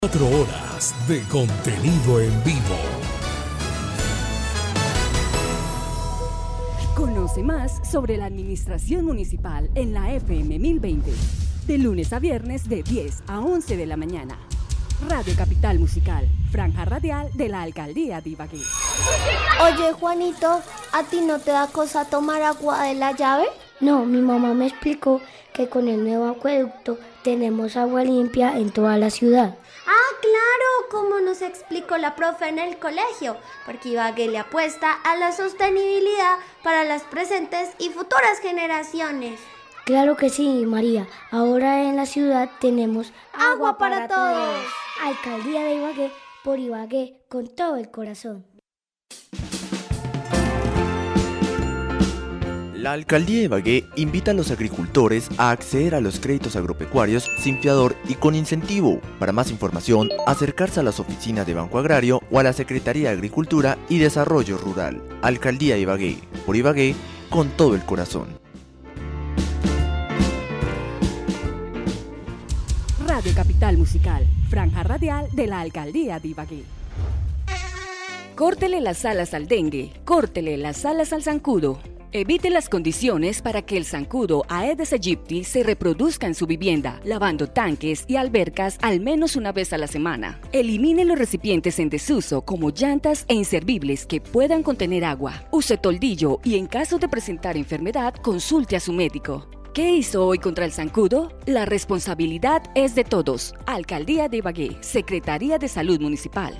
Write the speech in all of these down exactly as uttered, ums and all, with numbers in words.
Cuatro horas de contenido en vivo. Conoce más sobre la administración municipal en la F M mil veinte, de lunes a viernes de diez a once de la mañana. Radio Capital Musical, franja radial de la Alcaldía de Ibagué. Oye, Juanito, ¿a ti no te da cosa tomar agua de la llave? No, mi mamá me explicó que con el nuevo acueducto tenemos agua limpia en toda la ciudad. Ah, claro, como nos explicó la profe en el colegio, porque Ibagué le apuesta a la sostenibilidad para las presentes y futuras generaciones. Claro que sí, María. Ahora en la ciudad tenemos agua, agua para, para todos. todos. Alcaldía de Ibagué, por Ibagué, con todo el corazón. La Alcaldía de Ibagué invita a los agricultores a acceder a los créditos agropecuarios sin fiador y con incentivo. Para más información, acercarse a las oficinas de Banco Agrario o a la Secretaría de Agricultura y Desarrollo Rural. Alcaldía de Ibagué, por Ibagué, con todo el corazón. Radio Capital Musical, franja radial de la Alcaldía de Ibagué. Córtele las alas al dengue, córtele las alas al zancudo. Evite las condiciones para que el zancudo Aedes aegypti se reproduzca en su vivienda, lavando tanques y albercas al menos una vez a la semana. Elimine los recipientes en desuso como llantas e inservibles que puedan contener agua. Use toldillo y en caso de presentar enfermedad, consulte a su médico. ¿Qué hizo hoy contra el zancudo? La responsabilidad es de todos. Alcaldía de Ibagué, Secretaría de Salud Municipal.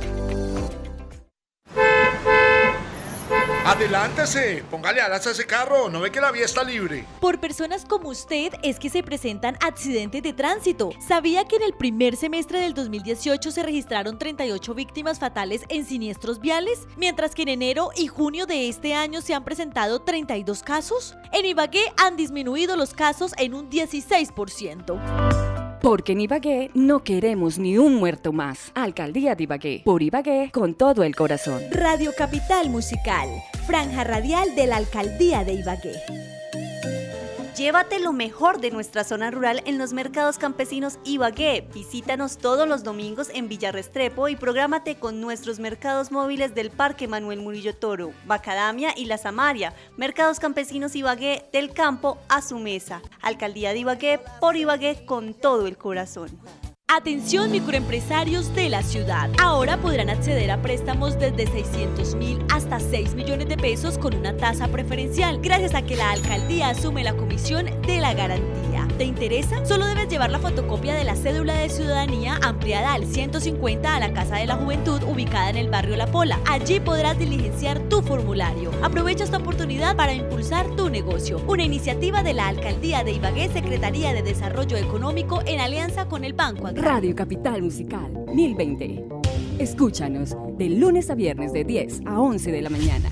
Adelántese, póngale alas a ese carro, ¿no ve que la vía está libre? Por personas como usted es que se presentan accidentes de tránsito. ¿Sabía que en el primer semestre del dos mil dieciocho se registraron treinta y ocho víctimas fatales en siniestros viales? Mientras que en enero y junio de este año se han presentado treinta y dos casos. En Ibagué han disminuido los casos en un dieciséis por ciento. Porque en Ibagué no queremos ni un muerto más. Alcaldía de Ibagué, por Ibagué, con todo el corazón. Radio Capital Musical, franja radial de la Alcaldía de Ibagué. Llévate lo mejor de nuestra zona rural en los mercados campesinos Ibagué. Visítanos todos los domingos en Villa Restrepo y prográmate con nuestros mercados móviles del Parque Manuel Murillo Toro, Macadamia y La Samaria. Mercados campesinos Ibagué, del campo a su mesa. Alcaldía de Ibagué, por Ibagué, con todo el corazón. Atención microempresarios de la ciudad. Ahora podrán acceder a préstamos desde seiscientos mil hasta seis millones de pesos con una tasa preferencial, gracias a que la alcaldía asume la comisión de la garantía. ¿Te interesa? Solo debes llevar la fotocopia de la cédula de ciudadanía ampliada al ciento cincuenta a la Casa de la Juventud ubicada en el barrio La Pola. Allí podrás diligenciar tu formulario. Aprovecha esta oportunidad para impulsar tu negocio. Una iniciativa de la Alcaldía de Ibagué, Secretaría de Desarrollo Económico en alianza con el Banco Agrario. Radio Capital Musical mil veinte. Escúchanos de lunes a viernes de diez a once de la mañana.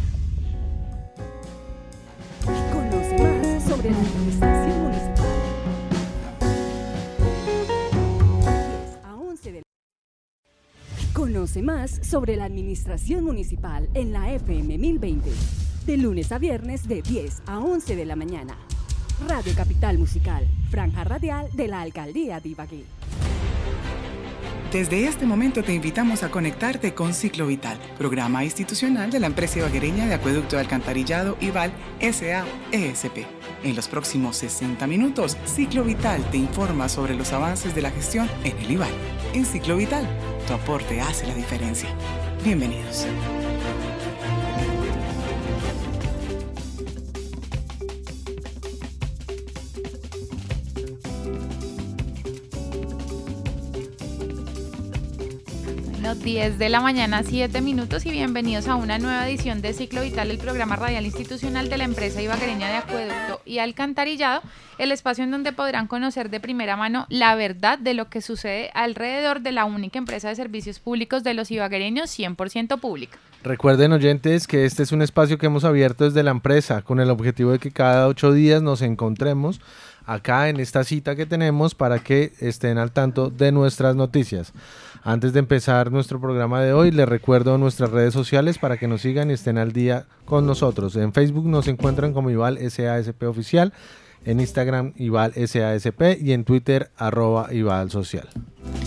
Conoce más sobre la administración municipal. diez a once de la... Conoce más sobre la administración municipal en la F M mil veinte. De lunes a viernes de diez a once de la mañana. Radio Capital Musical, franja radial de la Alcaldía de Ibagué. Desde este momento te invitamos a conectarte con Ciclo Vital, programa institucional de la empresa ibaguereña de acueducto de alcantarillado Ival S A E S P. En los próximos sesenta minutos, Ciclo Vital te informa sobre los avances de la gestión en el Ival. En Ciclo Vital, tu aporte hace la diferencia. Bienvenidos. diez de la mañana, siete minutos y bienvenidos a una nueva edición de Ciclo Vital, el programa radial institucional de la empresa ibaguereña de acueducto y alcantarillado, el espacio en donde podrán conocer de primera mano la verdad de lo que sucede alrededor de la única empresa de servicios públicos de los ibaguereños cien por ciento pública. Recuerden, oyentes, que este es un espacio que hemos abierto desde la empresa con el objetivo de que cada ocho días nos encontremos acá en esta cita que tenemos para que estén al tanto de nuestras noticias. Antes de empezar nuestro programa de hoy, les recuerdo nuestras redes sociales para que nos sigan y estén al día con nosotros. En Facebook nos encuentran como Ival S A S P Oficial, en Instagram Ival S A S P y en Twitter arroba Ival Social.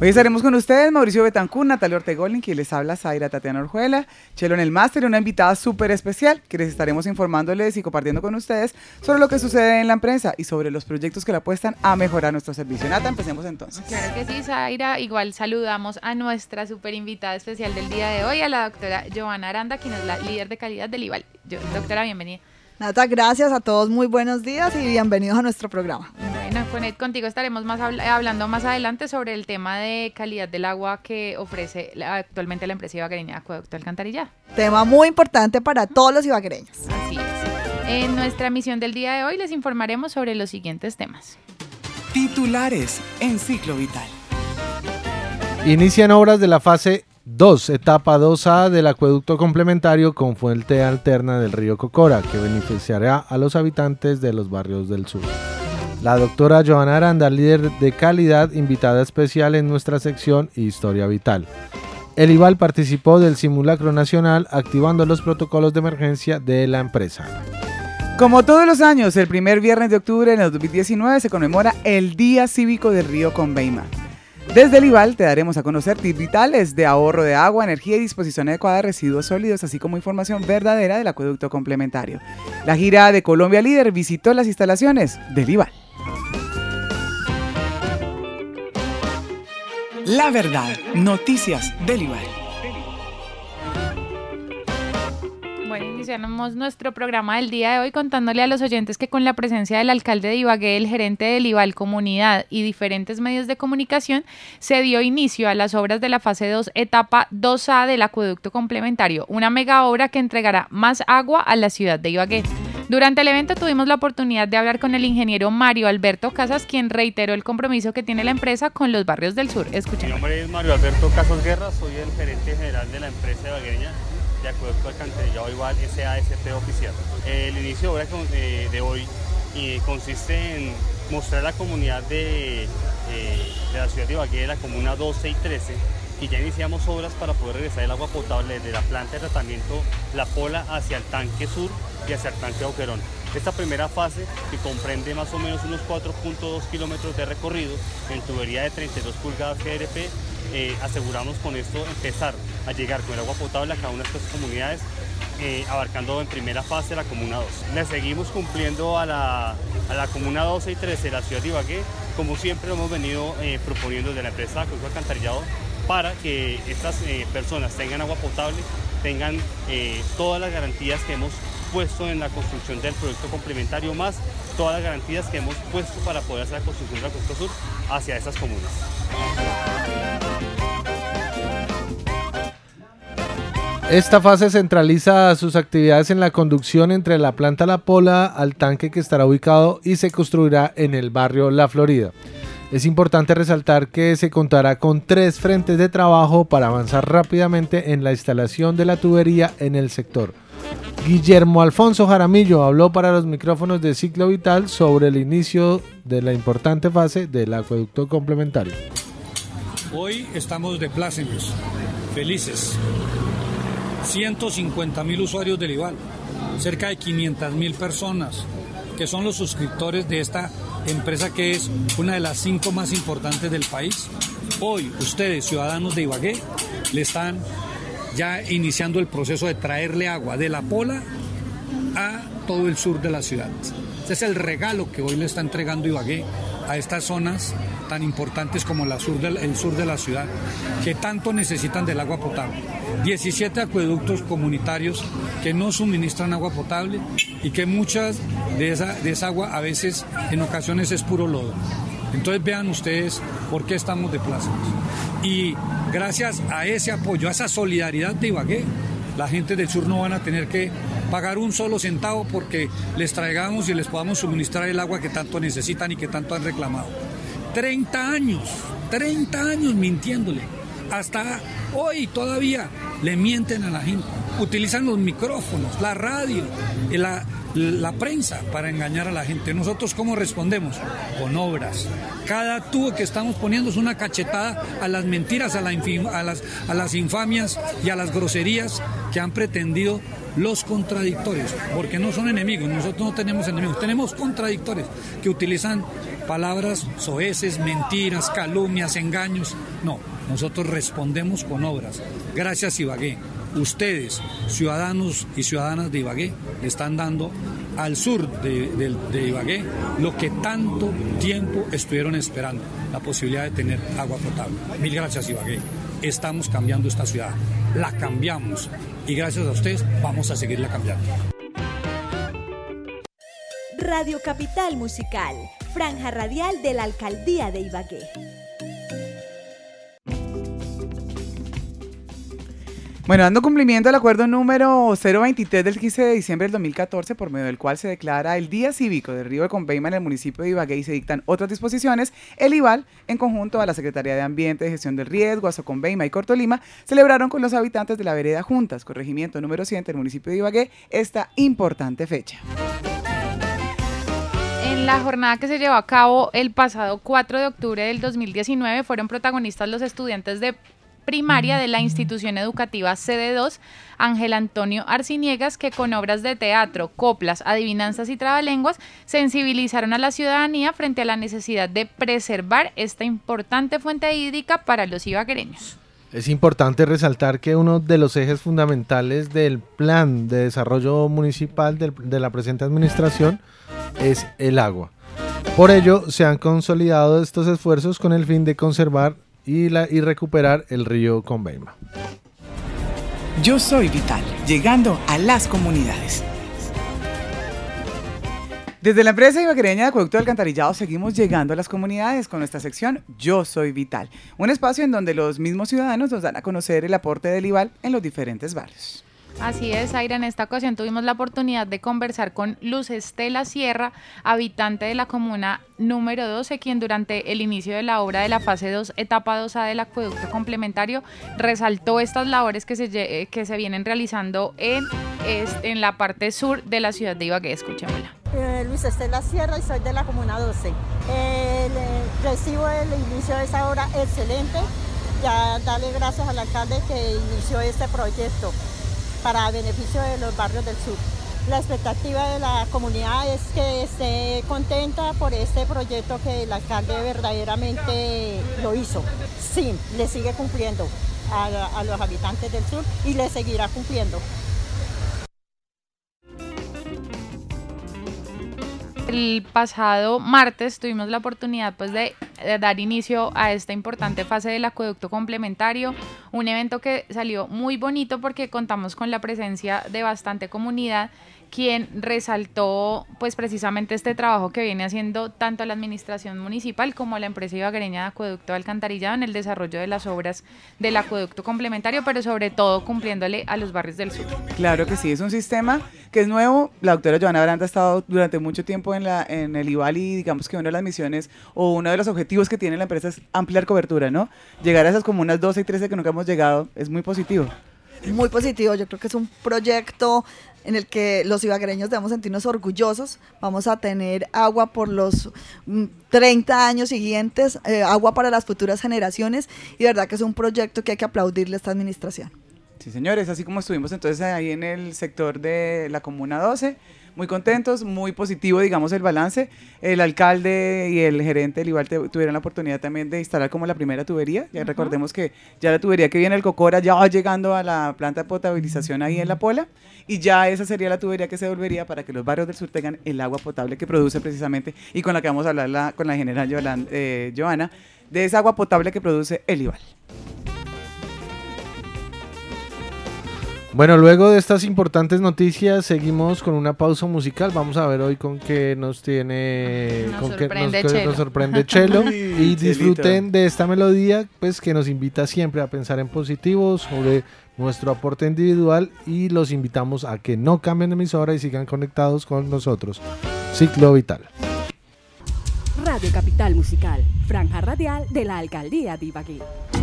Hoy estaremos con ustedes, Mauricio Betancur, Natalia Ortegolin, quien les habla, Zaira Tatiana Orjuela, Chelo en el máster y una invitada súper especial que les estaremos informándoles y compartiendo con ustedes sobre lo que sucede en la empresa y sobre los proyectos que le apuestan a mejorar nuestro servicio. Nata, empecemos entonces. Claro que sí, Zaira. Igual saludamos a nuestra súper invitada especial del día de hoy, a la doctora Johanna Aranda, quien es la líder de calidad del IVAL. Yo, doctora, bienvenida. Nata, gracias a todos, muy buenos días y bienvenidos a nuestro programa. Bueno, Juanet, contigo estaremos más habl- hablando más adelante sobre el tema de calidad del agua que ofrece la, actualmente la empresa ibaguereña de Acueducto Alcantarillado. Tema muy importante para todos los ibaguereños. Así es. En nuestra misión del día de hoy les informaremos sobre los siguientes temas. Titulares en Ciclo Vital. Inician obras de la fase dos, etapa dos A del acueducto complementario con fuente alterna del río Cocora, que beneficiará a los habitantes de los barrios del sur. La doctora Johanna Aranda, líder de calidad, invitada especial en nuestra sección Historia Vital. El IVAL participó del simulacro nacional activando los protocolos de emergencia de la empresa. Como todos los años, el primer viernes de octubre de dos mil diecinueve se conmemora el Día Cívico del Río Conveima. Desde el IVAL te daremos a conocer tips vitales de ahorro de agua, energía y disposición adecuada de residuos sólidos, así como información verdadera del acueducto complementario. La gira de Colombia Líder visitó las instalaciones del IVAL. La verdad, noticias del IVAL. Bueno, iniciamos nuestro programa del día de hoy contándole a los oyentes que con la presencia del alcalde de Ibagué, el gerente del IVAL Comunidad y diferentes medios de comunicación, se dio inicio a las obras de la fase dos, etapa dos A del acueducto complementario, una mega obra que entregará más agua a la ciudad de Ibagué. Durante el evento tuvimos la oportunidad de hablar con el ingeniero Mario Alberto Casas, quien reiteró el compromiso que tiene la empresa con los barrios del sur. Escuchemos. Mi nombre es Mario Alberto Casas Guerra, soy el gerente general de la empresa ibaguereña de Acueducto Alcantarillado IVAL S A S P oficial. El inicio de obra de hoy consiste en mostrar a la comunidad de, de la ciudad de Ibagué, de la comuna doce y trece, que ya iniciamos obras para poder regresar el agua potable desde la planta de tratamiento La Pola hacia el tanque sur y hacia el tanque Boquerón. Esta primera fase, que comprende más o menos unos cuatro punto dos kilómetros de recorrido en tubería de treinta y dos pulgadas G R P, eh, aseguramos con esto empezar a llegar con el agua potable a cada una de estas comunidades, eh, abarcando en primera fase la comuna dos. Le seguimos cumpliendo a la, a la comuna doce y trece de la ciudad de Ibagué, como siempre lo hemos venido eh, proponiendo desde la empresa Acueducto Alcantarillado, para que estas eh, personas tengan agua potable, tengan eh, todas las garantías que hemos puesto en la construcción del proyecto complementario, más todas las garantías que hemos puesto para poder hacer la construcción del acueducto sur hacia esas comunas. Esta fase centraliza sus actividades en la conducción entre la planta La Pola al tanque que estará ubicado y se construirá en el barrio La Florida. Es importante resaltar que se contará con tres frentes de trabajo para avanzar rápidamente en la instalación de la tubería en el sector. Guillermo Alfonso Jaramillo habló para los micrófonos de Ciclo Vital sobre el inicio de la importante fase del acueducto complementario. Hoy estamos de plácemes, felices. ciento cincuenta mil usuarios del IVAL, cerca de quinientas mil personas que son los suscriptores de esta empresa que es una de las cinco más importantes del país. Hoy ustedes, ciudadanos de Ibagué, le están ya iniciando el proceso de traerle agua de La Pola a todo el sur de la ciudad. Ese es el regalo que hoy le está entregando Ibagué a estas zonas tan importantes como la sur del, el sur de la ciudad, que tanto necesitan del agua potable. diecisiete acueductos comunitarios que no suministran agua potable y que muchas de esa, de esa agua a veces, en ocasiones, es puro lodo. Entonces vean ustedes por qué estamos de plácemes. Y gracias a ese apoyo, a esa solidaridad de Ibagué, la gente del sur no van a tener que pagar un solo centavo porque les traigamos y les podamos suministrar el agua que tanto necesitan y que tanto han reclamado. treinta años, treinta años mintiéndole. Hasta hoy todavía le mienten a la gente. Utilizan los micrófonos, la radio, la, la prensa para engañar a la gente. Nosotros, ¿cómo respondemos? Con obras. Cada tubo que estamos poniendo es una cachetada a las mentiras, a, la infim, a, las, a las infamias y a las groserías que han pretendido los contradictores, porque no son enemigos, nosotros no tenemos enemigos, tenemos contradictores que utilizan palabras soeces, mentiras, calumnias, engaños. No, nosotros respondemos con obras. Gracias, Ibagué. Ustedes, ciudadanos y ciudadanas de Ibagué, le están dando al sur de, de, de Ibagué lo que tanto tiempo estuvieron esperando, la posibilidad de tener agua potable. Mil gracias, Ibagué. Estamos cambiando esta ciudad, la cambiamos y gracias a ustedes vamos a seguirla cambiando. Radio Capital Musical, franja radial de la Alcaldía de Ibagué. Bueno, dando cumplimiento al acuerdo número cero veintitrés del quince de diciembre del dos mil catorce, por medio del cual se declara el Día Cívico del Río de Conveima en el municipio de Ibagué y se dictan otras disposiciones, el IVAL, en conjunto a la Secretaría de Ambiente, Gestión del Riesgo, Asoconveima y Cortolima, celebraron con los habitantes de la vereda Juntas, corregimiento número cien del municipio de Ibagué, esta importante fecha. En la jornada que se llevó a cabo el pasado cuatro de octubre del dos mil diecinueve fueron protagonistas los estudiantes de primaria de la institución educativa C D dos, Ángel Antonio Arciniegas, que con obras de teatro, coplas, adivinanzas y trabalenguas sensibilizaron a la ciudadanía frente a la necesidad de preservar esta importante fuente hídrica para los ibaguereños. Es importante resaltar que uno de los ejes fundamentales del plan de desarrollo municipal del, de la presente administración es el agua. Por ello, se han consolidado estos esfuerzos con el fin de conservar y, la, y recuperar el río Conveima. Yo soy Vital, llegando a las comunidades. Desde la empresa ibaguereña de Acueducto de Alcantarillado seguimos llegando a las comunidades con nuestra sección Yo Soy Vital, un espacio en donde los mismos ciudadanos nos dan a conocer el aporte del IVAL en los diferentes barrios. Así es, Aira, en esta ocasión tuvimos la oportunidad de conversar con Luz Estela Sierra, habitante de la comuna número doce, quien durante el inicio de la obra de la fase dos, etapa dos A del acueducto complementario, resaltó estas labores que se, que se vienen realizando en, en la parte sur de la ciudad de Ibagué. Escuchémosla. Eh, Luz Estela Sierra y soy de la comuna doce. Eh, le, recibo el inicio de esa obra excelente, ya darle gracias al alcalde que inició este proyecto para beneficio de los barrios del sur. La expectativa de la comunidad es que esté contenta por este proyecto que el alcalde verdaderamente lo hizo. Sí, le sigue cumpliendo a, a los habitantes del sur y le seguirá cumpliendo. El pasado martes tuvimos la oportunidad pues, de, de dar inicio a esta importante fase del acueducto complementario, un evento que salió muy bonito porque contamos con la presencia de bastante comunidad, quien resaltó pues precisamente este trabajo que viene haciendo tanto la administración municipal como la empresa ibaguereña de Acueducto de Alcantarillado en el desarrollo de las obras del acueducto complementario, pero sobre todo cumpliéndole a los barrios del sur. Claro que sí, es un sistema que es nuevo. La doctora Joana Branda ha estado durante mucho tiempo en, la, en el IVAL y digamos que una de las misiones o uno de los objetivos que tiene la empresa es ampliar cobertura, ¿no? Llegar a esas comunas doce y trece que nunca hemos llegado es muy positivo. Muy positivo, yo creo que es un proyecto en el que los ibaguereños debemos sentirnos orgullosos. Vamos a tener agua por los treinta años siguientes, eh, agua para las futuras generaciones, y de verdad que es un proyecto que hay que aplaudirle a esta administración. Sí, señores, así como estuvimos entonces ahí en el sector de la Comuna doce, muy contentos, muy positivo, digamos, el balance. El alcalde y el gerente del IVAL tuvieron la oportunidad también de instalar como la primera tubería. Ya uh-huh. Recordemos que ya la tubería que viene el Cocora ya va llegando a la planta de potabilización ahí en La Pola, y ya esa sería la tubería que se devolvería para que los barrios del sur tengan el agua potable que produce precisamente, y con la que vamos a hablar la, con la general Yolan, eh, Joana, de esa agua potable que produce el IVAL. Bueno, luego de estas importantes noticias seguimos con una pausa musical. Vamos a ver hoy con qué nos tiene, nos con sorprende qué nos, Chelo. nos sorprende Chelo y disfruten de esta melodía, pues que nos invita siempre a pensar en positivo sobre nuestro aporte individual, y los invitamos a que no cambien de emisora y sigan conectados con nosotros. Ciclo Vital. Radio Capital Musical, franja radial de la Alcaldía de Ibagué.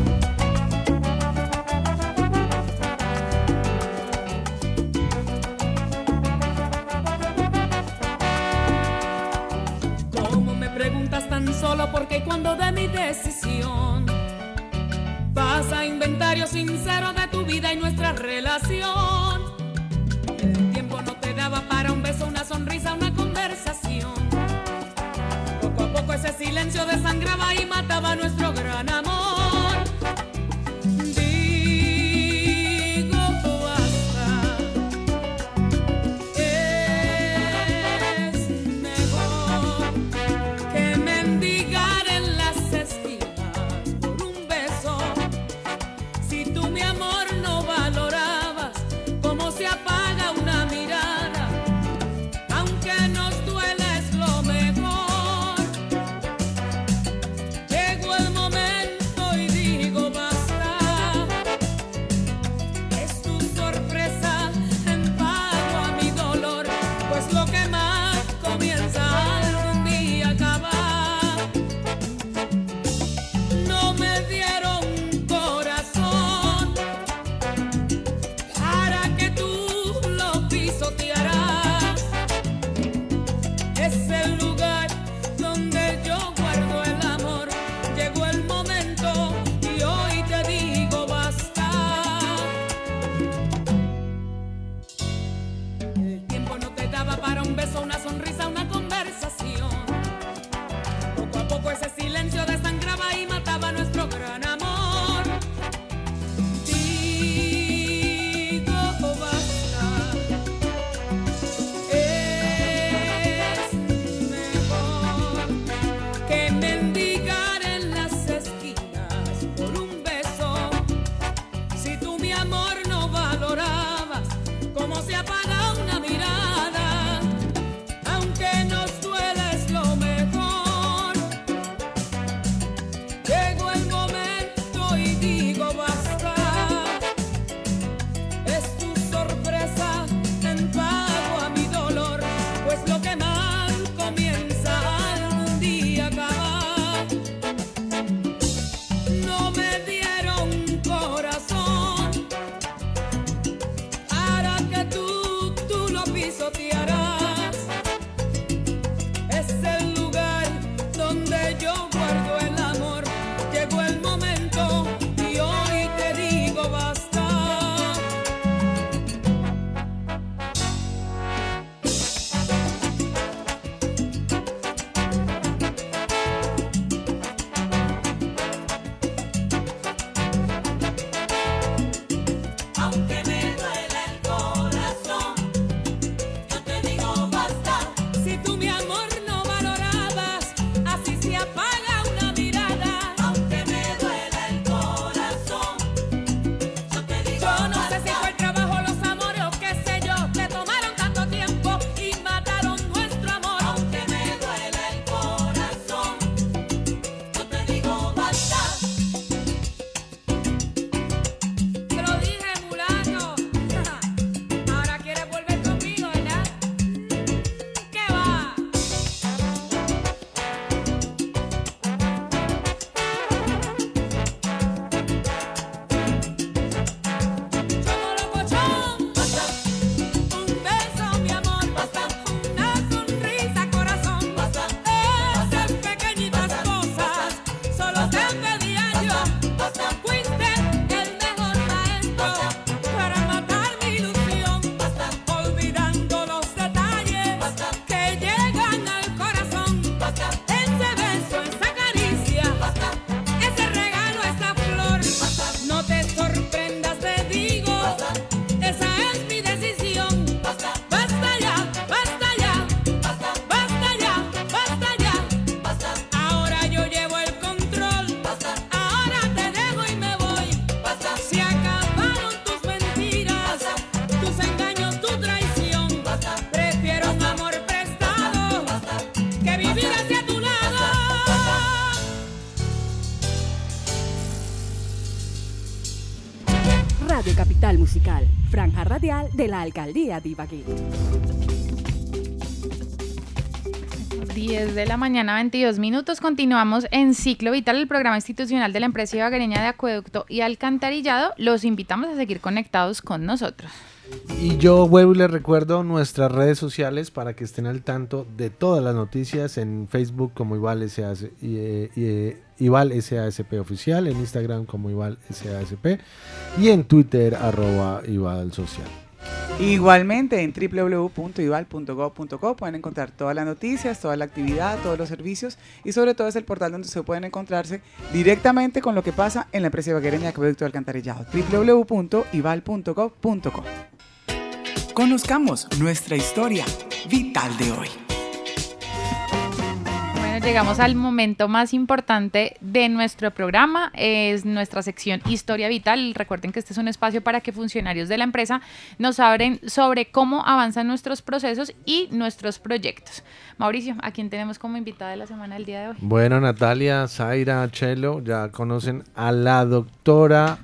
Preguntas tan solo porque cuando de mi decisión pasa inventario sincero de tu vida y nuestra relación. daba para un beso, una sonrisa, una conversación. Poco a poco ese silencio desangraba y mataba nuestro gran amor. Radio Capital Musical, franja radial de la Alcaldía de Ibagué. diez de la mañana, veintidós minutos. Continuamos en Ciclo Vital, el programa institucional de la empresa ibaguereña de acueducto y alcantarillado. Los invitamos a seguir conectados con nosotros. Y yo vuelvo y les recuerdo nuestras redes sociales para que estén al tanto de todas las noticias en Facebook como Ival S A S, y, y, Ival S A S P oficial, en Instagram como Ival S A S P y en Twitter arroba Ival Social. Igualmente en w w w punto ival punto gov punto co pueden encontrar todas las noticias, toda la actividad, todos los servicios y sobre todo es el portal donde se pueden encontrarse directamente con lo que pasa en la empresa ibaguereña de acueducto y alcantarillado. w w w punto ival punto gov punto co. Conozcamos nuestra historia vital de hoy. Llegamos al momento más importante de nuestro programa, es nuestra sección Historia Vital. Recuerden que este es un espacio para que funcionarios de la empresa nos hablen sobre cómo avanzan nuestros procesos y nuestros proyectos. Mauricio, ¿a quién tenemos como invitada de la semana del día de hoy? Bueno, Natalia, Zaira, Chelo, ya conocen a la doctora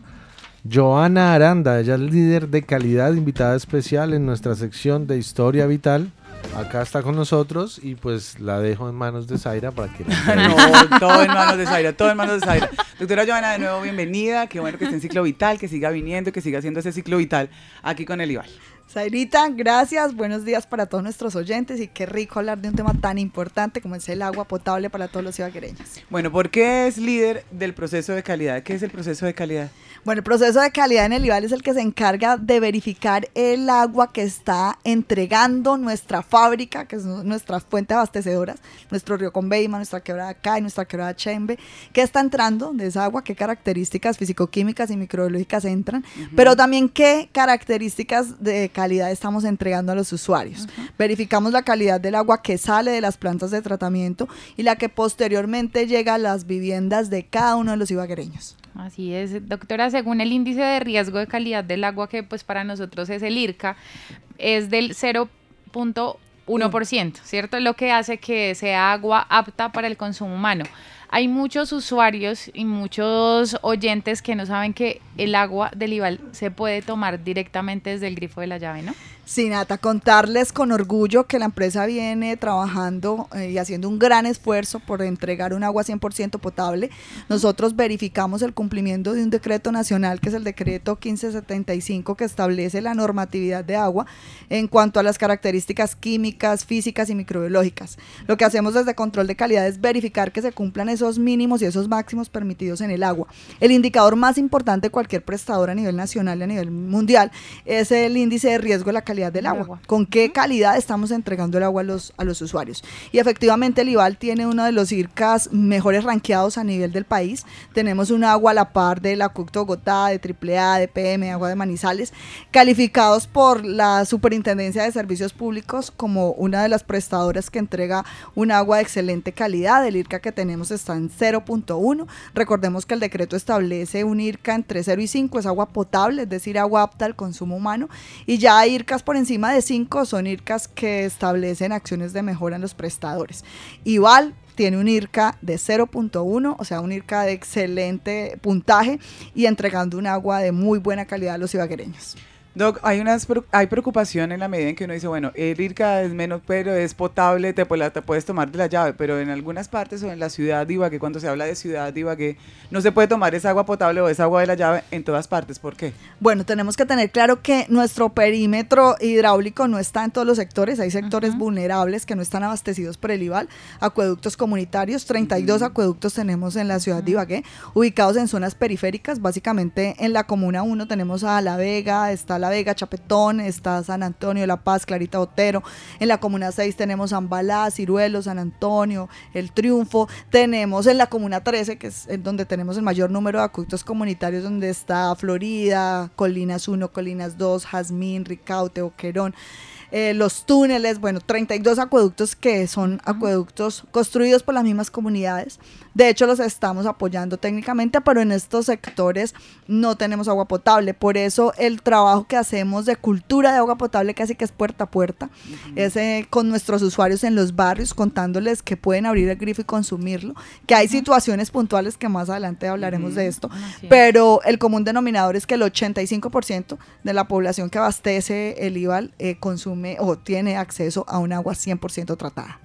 Joana Aranda. Ella es líder de calidad, invitada especial en nuestra sección de Historia Vital. Acá está con nosotros y pues la dejo en manos de Zaira para que... No, todo en manos de Zaira, todo en manos de Zaira. Doctora Joana, de nuevo bienvenida, qué bueno que esté en Ciclo Vital, que siga viniendo, que siga haciendo ese Ciclo Vital aquí con el Ival. Zairita, gracias, buenos días para todos nuestros oyentes y qué rico hablar de un tema tan importante como es el agua potable para todos los ibaguereños. Bueno, ¿por qué es líder del proceso de calidad? ¿Qué es el proceso de calidad? Bueno, el proceso de calidad en el Ival es el que se encarga de verificar el agua que está entregando nuestra fábrica, que es nuestra fuente abastecedora, nuestro río Conveima, nuestra quebrada Cay, nuestra quebrada Chembe, qué está entrando de esa agua, qué características fisicoquímicas y microbiológicas entran, uh-huh. pero también qué características de calidad estamos entregando a los usuarios. Uh-huh. Verificamos la calidad del agua que sale de las plantas de tratamiento y la que posteriormente llega a las viviendas de cada uno de los ibaguereños. Así es, doctora, según el índice de riesgo de calidad del agua, que pues para nosotros es el IRCA, es del cero punto uno por ciento, ¿cierto? Lo que hace que sea agua apta para el consumo humano. Hay muchos usuarios y muchos oyentes que no saben que el agua del Ival se puede tomar directamente desde el grifo de la llave, ¿no? Sí, Nata, contarles con orgullo que la empresa viene trabajando eh, y haciendo un gran esfuerzo por entregar un agua cien por ciento potable. Nosotros verificamos el cumplimiento de un decreto nacional, que es el decreto quince setenta y cinco, que establece la normatividad de agua en cuanto a las características químicas, físicas y microbiológicas. Lo que hacemos desde control de calidad es verificar que se cumplan esos mínimos y esos máximos permitidos en el agua. El indicador más importante de cualquier prestador a nivel nacional y a nivel mundial es el índice de riesgo de la calidad del agua. agua. ¿Con qué calidad estamos entregando el agua a los, a los usuarios? Y efectivamente el Ival tiene uno de los IRCAs mejores ranqueados a nivel del país. Tenemos un agua a la par del Acueducto Bogotá, de triple A, de P M, agua de Manizales, calificados por la Superintendencia de Servicios Públicos como una de las prestadoras que entrega un agua de excelente calidad. El IRCA que tenemos está en cero punto uno. Recordemos que el decreto establece un IRCA entre cero y cinco, es agua potable, es decir, agua apta al consumo humano, y ya hay IRCAs por encima de cinco, son IRCAs que establecen acciones de mejora en los prestadores. Ival tiene un IRCA de cero punto uno, o sea, un IRCA de excelente puntaje y entregando un agua de muy buena calidad a los ibaguereños. Doc, hay unas hay preocupación en la medida en que uno dice, bueno, el IRCA es menos, pero es potable, te, te puedes tomar de la llave, pero en algunas partes o en la ciudad de Ibagué, cuando se habla de ciudad de Ibagué, no se puede tomar esa agua potable o esa agua de la llave en todas partes. ¿Por qué? Bueno, tenemos que tener claro que nuestro perímetro hidráulico no está en todos los sectores, hay sectores uh-huh. vulnerables que no están abastecidos por el Ival, acueductos comunitarios, treinta y dos uh-huh. acueductos tenemos en la ciudad uh-huh. de Ibagué, ubicados en zonas periféricas, básicamente en la comuna uno tenemos a La Vega, está La Vega, Chapetón, está San Antonio, La Paz, Clarita Botero. En la comuna seis tenemos Ambalá, Ciruelo, San Antonio, El Triunfo. Tenemos en la comuna trece, que es donde tenemos el mayor número de acueductos comunitarios, donde está Florida, Colinas uno, Colinas dos, Jazmín, Ricaute, Boquerón. Eh, los túneles, bueno, treinta y dos acueductos que son acueductos construidos por las mismas comunidades. De hecho, los estamos apoyando técnicamente, pero en estos sectores no tenemos agua potable. Por eso el trabajo que hacemos de cultura de agua potable casi que es puerta a puerta. Uh-huh. Es eh, con nuestros usuarios en los barrios, contándoles que pueden abrir el grifo y consumirlo, que hay uh-huh. situaciones puntuales que más adelante hablaremos uh-huh. de esto, uh-huh. pero el común denominador es que el ochenta y cinco por ciento de la población que abastece el Ival eh, consume o tiene acceso a un agua cien por ciento tratada.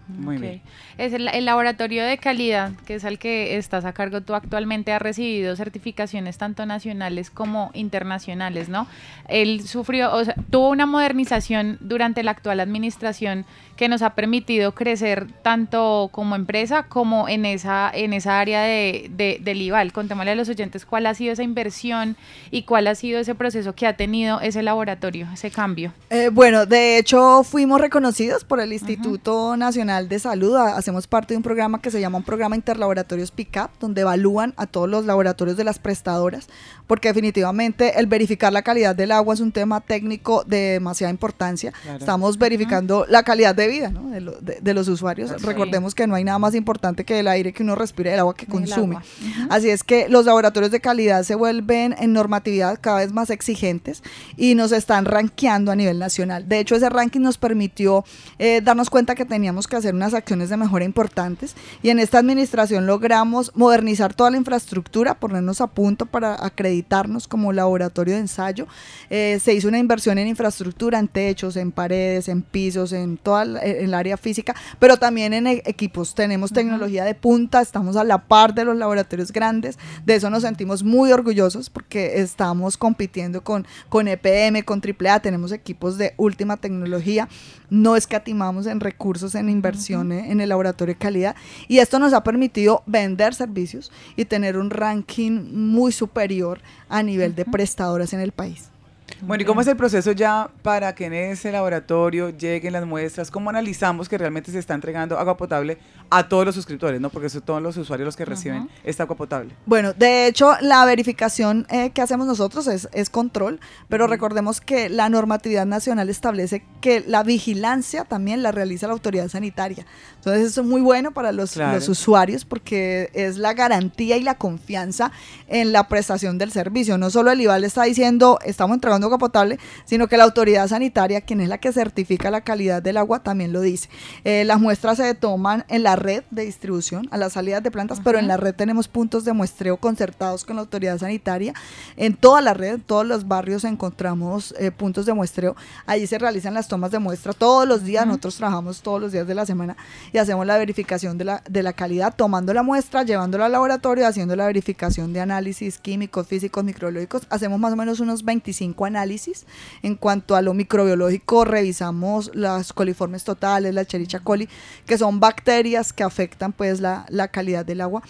Muy Ok. bien. Es el, el laboratorio de calidad, que es al que estás a cargo tú actualmente, ha recibido certificaciones tanto nacionales como internacionales, ¿no? Él sufrió, o sea, tuvo una modernización durante la actual administración que nos ha permitido crecer tanto como empresa como en esa, en esa área de, de, del IVAL. Contémosle a los oyentes cuál ha sido esa inversión y cuál ha sido ese proceso que ha tenido ese laboratorio, ese cambio. Eh, bueno, de hecho fuimos reconocidos por el Instituto Nacional de Salud. A- hacemos parte de un programa que se llama un programa Interlaboratorios P I C A P, donde evalúan a todos los laboratorios de las prestadoras, porque definitivamente el verificar la calidad del agua es un tema técnico de demasiada importancia. Claro. Estamos verificando la calidad de vida, ¿no? de, lo- de- de los usuarios. Sí. Recordemos que no hay nada más importante que el aire que uno respira y el agua que El consume. agua. Así es que los laboratorios de calidad se vuelven en normatividad cada vez más exigentes y nos están rankeando a nivel nacional. De hecho, ese ranking nos permitió eh, darnos cuenta que teníamos que hacer unas acciones de mejora importantes, y en esta administración logramos modernizar toda la infraestructura, ponernos a punto para acreditarnos como laboratorio de ensayo. Eh, se hizo una inversión en infraestructura, en techos, en paredes, en pisos, en toda la- en el área física, pero también en e- equipos. Tenemos tecnología de punta, estamos a la par de los laboratorios grandes. De eso nos sentimos muy orgullosos porque estamos compitiendo con, con E P M, con triple A, tenemos equipos de última tecnología, no escatimamos en recursos, en inversión eh, en el laboratorio de calidad, y esto nos ha permitido vender servicios y tener un ranking muy superior a nivel de prestadoras en el país. Bueno, ¿y cómo es el proceso ya para que en ese laboratorio lleguen las muestras? ¿Cómo analizamos que realmente se está entregando agua potable a todos los suscriptores, no? Porque son todos los usuarios los que reciben esta agua potable. Bueno, de hecho, la verificación eh, que hacemos nosotros es, es control, pero recordemos que la normatividad nacional establece que la vigilancia también la realiza la autoridad sanitaria. Entonces, eso es muy bueno para los, Claro. los usuarios porque es la garantía y la confianza en la prestación del servicio. No solo el IVAL está diciendo, estamos entregando agua potable, sino que la autoridad sanitaria, quien es la que certifica la calidad del agua, también lo dice. Eh, las muestras se toman en la red de distribución, a las salidas de plantas, pero en la red tenemos puntos de muestreo concertados con la autoridad sanitaria. En toda la red, en todos los barrios encontramos eh, puntos de muestreo. Allí se realizan las tomas de muestra todos los días. Nosotros trabajamos todos los días de la semana y hacemos la verificación de la, de la calidad, tomando la muestra, llevándola al laboratorio, haciendo la verificación de análisis químicos, físicos, microbiológicos. Hacemos más o menos unos veinticinco análisis. En cuanto a lo microbiológico, revisamos las coliformes totales, la Escherichia coli, que son bacterias que afectan pues la, la calidad del agua,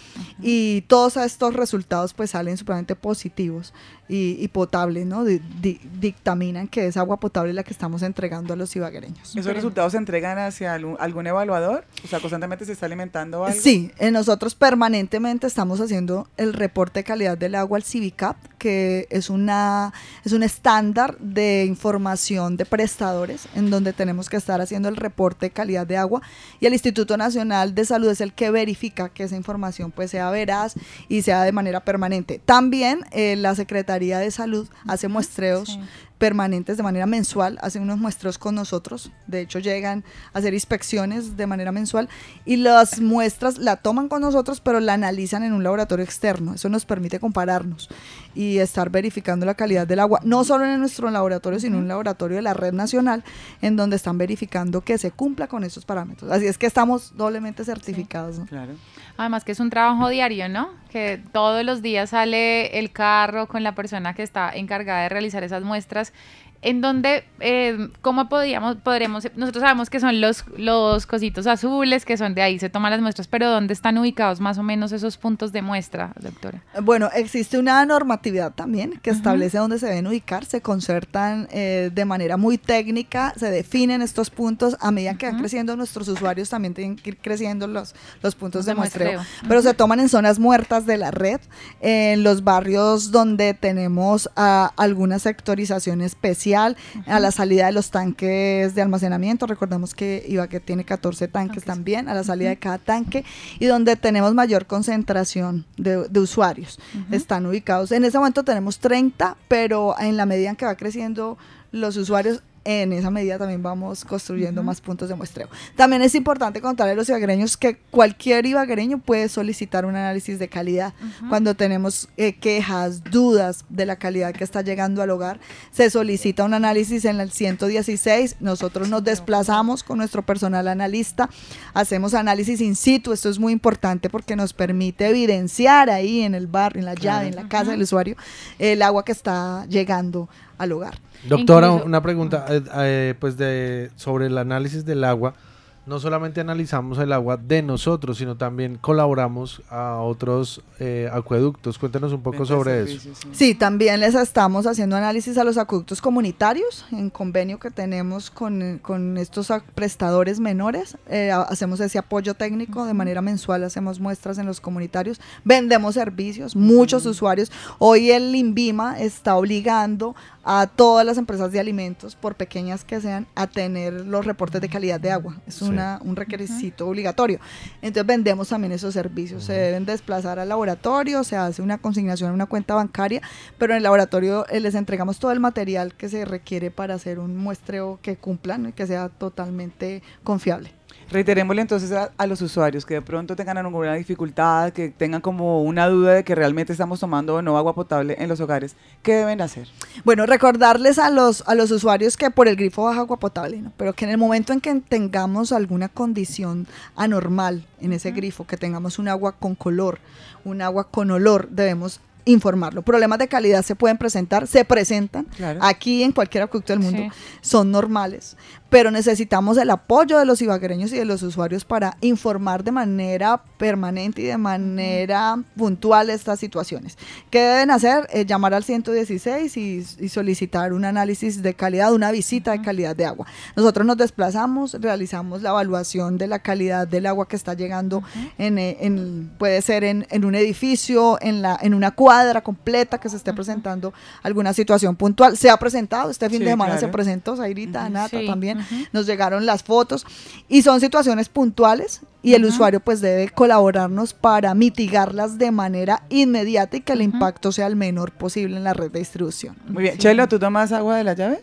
y todos estos resultados pues salen supremamente positivos y, y potables, ¿no? Di- di- dictaminan que es agua potable la que estamos entregando a los ibaguereños. ¿Esos resultados se entregan hacia algún, algún evaluador? O sea, constantemente se está alimentando algo. Sí, eh, nosotros permanentemente estamos haciendo el reporte de calidad del agua al CIVICAP, que es una es un estándar de información de prestadores en donde tenemos que estar haciendo el reporte de calidad de agua, y el Instituto Nacional de Salud es el que verifica que esa información pues sea veraz y sea de manera permanente. También eh, la Secretaría de Salud hace muestreos permanentes de manera mensual, hacen unos muestreos con nosotros, de hecho llegan a hacer inspecciones de manera mensual, y las muestras la toman con nosotros, pero la analizan en un laboratorio externo. Eso nos permite compararnos y estar verificando la calidad del agua, no solo en nuestro laboratorio, sino en un laboratorio de la red nacional, en donde están verificando que se cumpla con esos parámetros. Así es que estamos doblemente certificados, ¿no? Claro. Además que es un trabajo diario, ¿no? Que todos los días sale el carro con la persona que está encargada de realizar esas muestras. En donde, eh, ¿cómo podríamos, podremos, nosotros sabemos que son los, los cositos azules, que son de ahí, se toman las muestras, pero ¿dónde están ubicados más o menos esos puntos de muestra, doctora? Bueno, existe una normatividad también que establece dónde se deben ubicar, se concertan eh, de manera muy técnica, se definen estos puntos. A medida que van creciendo nuestros usuarios, también tienen que ir creciendo los, los puntos de, De muestreo, muestreo. pero Ujú. se toman en zonas muertas de la red, en los barrios donde tenemos ah, alguna sectorización especial, a la salida de los tanques de almacenamiento. Recordemos que Ibagué tiene catorce tanques también, a la salida de cada tanque, y donde tenemos mayor concentración de, de usuarios. Están ubicados, en ese momento tenemos treinta, pero en la medida en que va creciendo los usuarios, en esa medida también vamos construyendo uh-huh. más puntos de muestreo. También es importante contarle a los ibaguereños que cualquier ibaguereño puede solicitar un análisis de calidad. Uh-huh. Cuando tenemos eh, quejas, dudas de la calidad que está llegando al hogar, se solicita un análisis en el ciento dieciséis, nosotros nos desplazamos con nuestro personal analista, hacemos análisis in situ, esto es muy importante porque nos permite evidenciar ahí en el barrio, en la llave, claro. en la casa uh-huh. del usuario, el agua que está llegando al hogar. Doctora, Incluso, una pregunta eh, eh, pues de sobre el análisis del agua. No solamente analizamos el agua de nosotros, sino también colaboramos a otros eh, acueductos. Cuéntanos un poco sobre eso. Sí, también les estamos haciendo análisis a los acueductos comunitarios, en convenio que tenemos con, con estos prestadores menores. Eh, hacemos ese apoyo técnico, de manera mensual hacemos muestras en los comunitarios. Vendemos servicios, muchos uh-huh. usuarios. Hoy el INVIMA está obligando a todas las empresas de alimentos, por pequeñas que sean, a tener los reportes de calidad de agua. Es sí. una, un requisito uh-huh. obligatorio. Entonces vendemos también esos servicios. Uh-huh. Se deben desplazar al laboratorio, se hace una consignación en una cuenta bancaria, pero en el laboratorio eh, les entregamos todo el material que se requiere para hacer un muestreo que cumpla, ¿no? Y que sea totalmente confiable. Reiterémosle entonces a, a los usuarios que de pronto tengan alguna dificultad, que tengan como una duda de que realmente estamos tomando o no agua potable en los hogares, ¿qué deben hacer? Bueno, recordarles a los, a los usuarios que por el grifo baja agua potable, ¿no? Pero que en el momento en que tengamos alguna condición anormal en ese uh-huh. grifo, que tengamos un agua con color, un agua con olor, debemos informarlo. Problemas de calidad se pueden presentar, se presentan claro. aquí en cualquier acueducto del mundo, sí. son normales, pero necesitamos el apoyo de los ibaguereños y de los usuarios para informar de manera permanente y de manera uh-huh. puntual estas situaciones. ¿Qué deben hacer? Eh, llamar al ciento dieciséis y, y solicitar un análisis de calidad, una visita uh-huh. de calidad de agua. Nosotros nos desplazamos, realizamos la evaluación de la calidad del agua que está llegando, uh-huh. en, en, puede ser en, en un edificio, en, la, en una cuadra completa que se esté uh-huh. presentando alguna situación puntual. Se ha presentado, este fin sí, de semana claro. se presentó, Zairita, uh-huh. Nata sí. también, uh-huh. nos llegaron las fotos y son situaciones puntuales y el uh-huh. usuario pues debe colaborarnos para mitigarlas de manera inmediata y que el uh-huh. impacto sea el menor posible en la red de distribución. Muy bien, sí. Chelo, ¿tú tomas agua de la llave?